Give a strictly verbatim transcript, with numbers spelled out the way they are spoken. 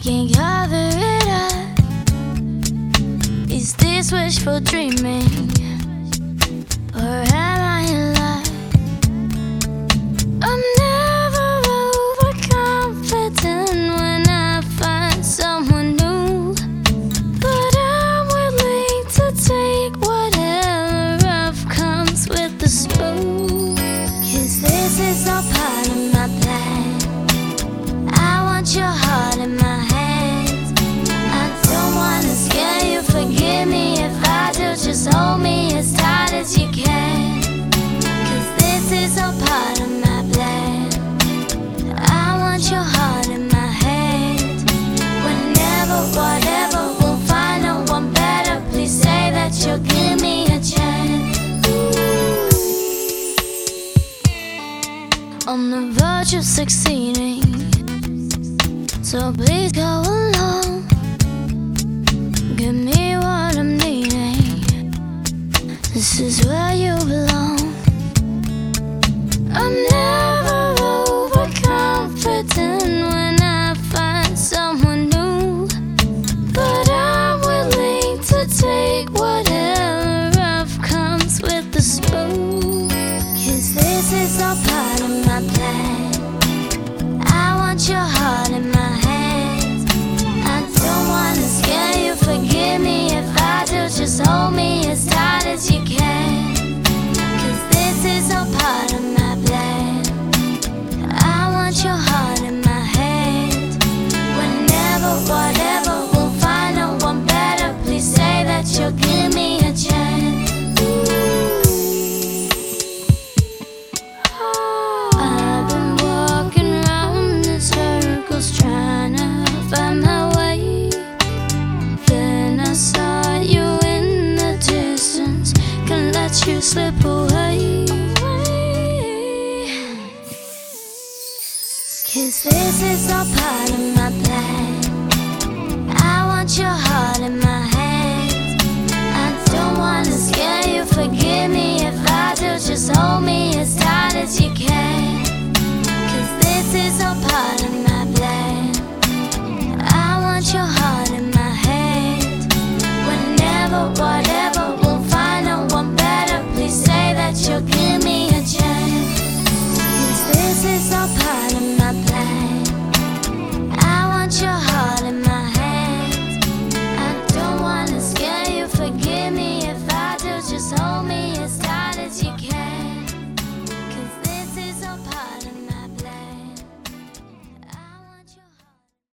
can't cover it up. Is this wishful dreaming, or am I alive? I'm never overconfident when I find someone new, but I'm willing to take whatever rough comes with the spoon. 'Cause this is all part of my plan. I want your heart in my hands. I don't wanna scare you, forgive me if I do. Just hold me as tight as you can, 'cause this is all part of my plan. I want your heart in my hands. Whenever, whatever, we'll find no one better. Please say that you'll give me a chance. On the verge of succeeding, so please go along. Give me what I'm needing. This is where you belong. I'm never overconfident when I find someone new, but I'm willing to take whatever rough comes with the spoon. 'Cause this is all part of my plan. I want your heart in my hands. I don't wanna scare you, forgive me if I do. Just hold me as tight as you can, 'cause this is all part of my plan. I want your heart in my hands. Whenever, whatever, we'll find no one better. Please say that you'll give me a chance. I've been walking round in circles trying to find my way. Then I saw you in the distance, can't let you slip away. 'Cause this is all part of my plan. I want your heart in my hands. I don't wanna scare you, forgive me if I do. Just hold me as tight as you can, 'cause this is all part